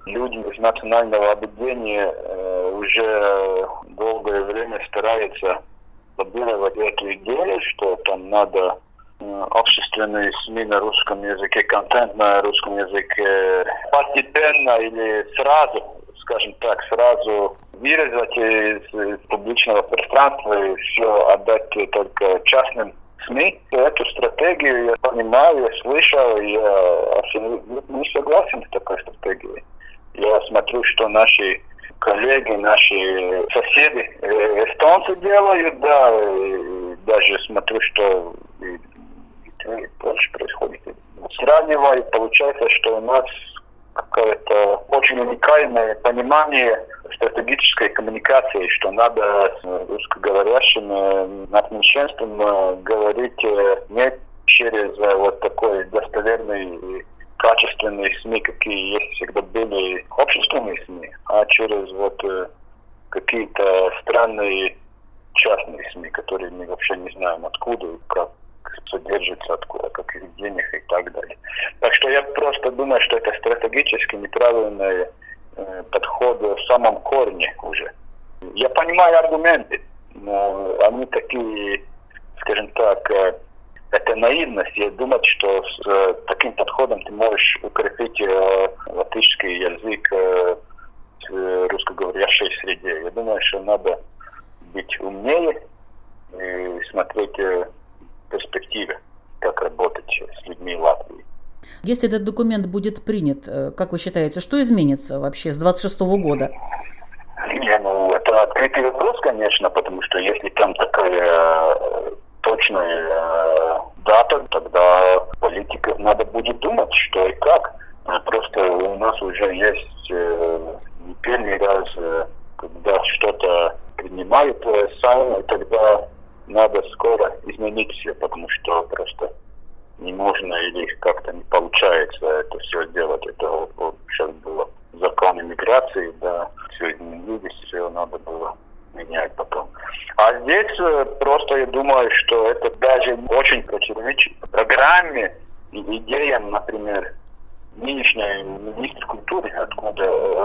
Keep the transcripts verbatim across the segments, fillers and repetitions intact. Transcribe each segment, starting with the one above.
люди из национального объединения э, уже долгое время стараются лоббировать эту идею, что там надо э, общественные СМИ на русском языке, контент на русском языке постепенно или сразу, скажем так, сразу вырезать из, из публичного пространства и все отдать только частным СМИ. Эту стратегию я понимаю, я слышал, я абсолютно не согласен с такой стратегией. Я смотрю, что наши коллеги, наши соседи, эстонцы делают, да, и даже смотрю, что и, и тоже происходит. Сравниваю, получается, что у нас какое-то очень уникальное понимание стратегической коммуникации, что надо с русскоговорящим нацменьшинством говорить не через вот такой достоверный качественные СМИ, какие есть всегда были общественные СМИ, а через вот какие-то странные частные СМИ, которые мы вообще не знаем откуда и как содержится, откуда, каких денег и так далее. Так что я просто думаю, что это стратегически неправильный э, подход в самом корне уже. Я понимаю аргументы, но они такие, скажем так, э, это наивность. Я думаю, что с э, таким подходом ты можешь укрепить э, латышский язык э, в русскоговорящей среде. Я думаю, что надо быть умнее и смотреть э, перспективе, как работать с людьми Латвии. Если этот документ будет принят, как вы считаете, что изменится вообще с двадцать шестого года? Не, ну, это открытый вопрос, конечно, потому что если там такая э, точная э, дата, тогда политиков надо будет думать, что и как. Просто у нас уже есть э, не первый раз, э, когда что-то принимают э, сами, тогда надо скоро изменить все, потому что просто не можно или как-то не получается это все сделать. Это вот, сейчас было закон иммиграции, да, все изменились, все надо было менять потом. А здесь просто я думаю, что это даже очень противоречит программе и идеям, например, нынешней министра культуры, откуда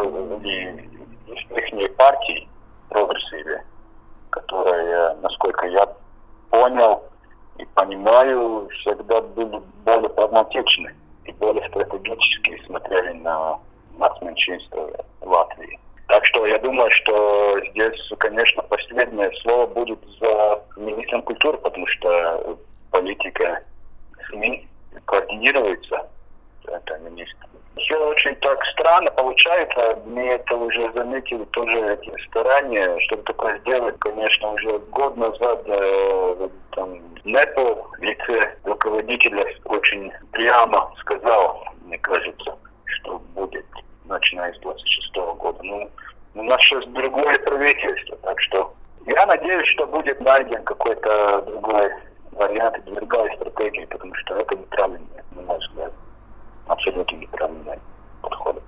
или их партии прогрессивные, которые, насколько я понял и понимаю, всегда были более прагматичны и более стратегически смотрели на нацменьшинство Латвии. Так что я думаю, что здесь, конечно, последнее слово будет за министром культуры, потому что политика СМИ координируется. Это министр. Все очень так странно получается. Мы это уже заметили тоже эти старания, чтобы такое сделать. Конечно, уже год назад э, там, НЭПО в лице руководителя очень прямо сказал, мне кажется, что будет начиная с двадцать шестого года. Ну, у нас сейчас другое правительство, так что я надеюсь, что будет найден какой-то другой вариант, другая стратегия, потому что это неправильно, на мой взгляд. Абсолютно неправильный подход.